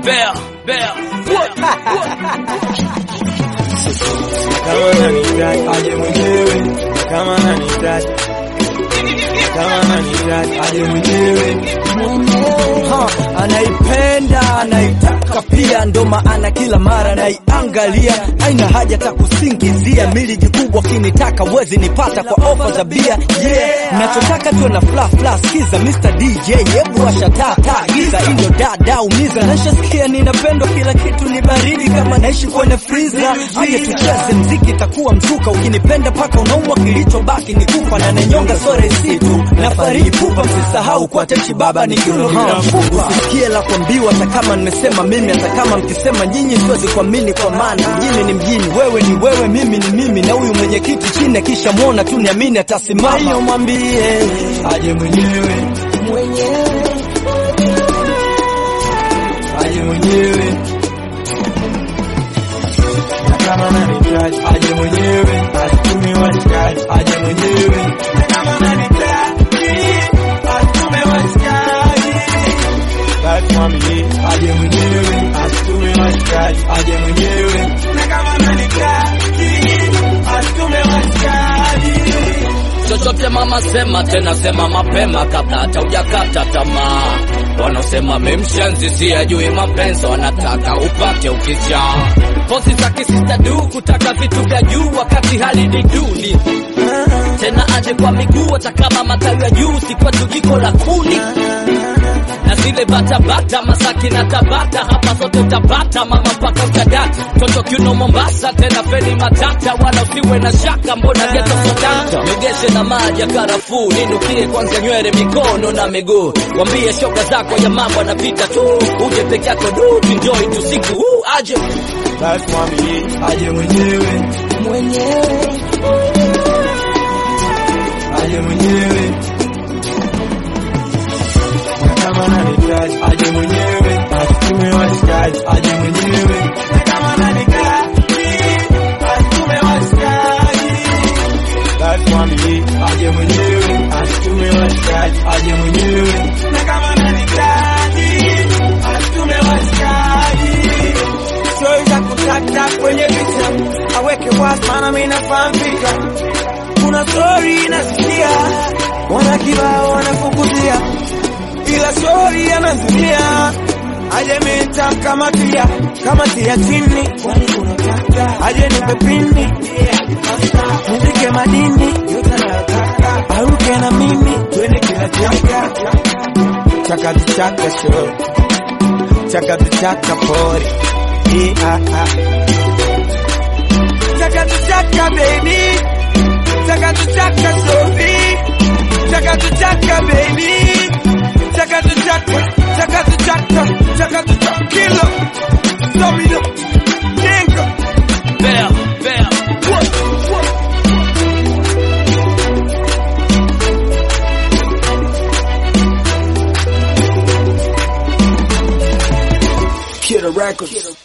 Bear. Kama ananihitaji aje mwenyewe, kama ananihitaji, kama ananihitaji aje mwenyewe. Anaipenda, anaitaka pia, ndo maana kila mara naiangalia. Haina haja ta kusingizia, miliki kubwa kinitaka wezi nipata kwa ofa za bia. Nachotaka tuwe na fla skiza Mr. DJ, hebu washa taa giza, inyo dada umiza. Nashasikia ninapendwa, kila kitu ni baridi kama naishi kwenye freezer. Aje tucheze mziki, takuwa mzuka, ukinipenda paka unaumwa, kilichobaki ni kufa na nanyonga sore situ na fariji pupa. Msisahau kwa techi baba ni kiuno bila mfupa. Usikie la kuambiwa, hata kama nimesema mimi, hata kama mkisema nyinyi, siwezi kuamini kwa maana mjini ni mjini. Wewe ni wewe, mimi ni mimi, na huyu mwenyekiti chini kisha muona tu niamini atasimama. Hiyo mwambie Aje mwenyewe, aje mwenyewe. Na kama ananihitaji aje mwenyewe, asitume washikaji aje mwenyewe. Na kama ananihitaji asitume washikaji, basi mwambie aje mwenyewe, asitume washikaji aje mwenyewe. Na kama ananihitaji asitume washikaji. Chochote mama sema, tena sema mapema kabla hata hujakata tamaa. Wanaosema memshenzi si ajui mapenzi, wanataka upate ukisha. Pozi za kisista du, kutaka vitu vya juu wakati hali ni duni. Tena aje kwa miguu, hata kama matawi ya juu, si kwa jiko la kuni. Na zile bata Masaki na Tabata, hapa sote utapata mama mpaka utadata. Toto kiuno Mombasa, tena feni matata, wala usiwe na shaka, mbona geto sodata. Megeshe na maji ya karafuu, ninukie kwanza nywele, mikono na miguu. Wambie shoga zako ya mambo anapita tu, uje peke yako du, enjoy tu siku aje. Basi mwambie aje mwenyewe, aje mwenyewe. Kama ananihitaji aje mwenyewe, asitume washikaji aje mwenyewe. Na kama ananihitaji asitume washikaji, basi mwambie aje mwenyewe, asitume washikaji aje mwenyewe. Na kama ananihitaji asitume washikaji. Story za kutaka kwenye picha aweke wazi, maana mimi nafahamu fika. Kuna story nasikia, wana kibao wanafukuzia, ila story anazuia. Aje mita kama tia chini, kwani unataka aje nipe pini, nizike madini yote nataka, aruke na mimi twende kila chaka. Chaka show, chaka pori, chaka baby, chaka Sophie, chaka baby. Chaka kilo, domino, jenga, Bear. Kid Records.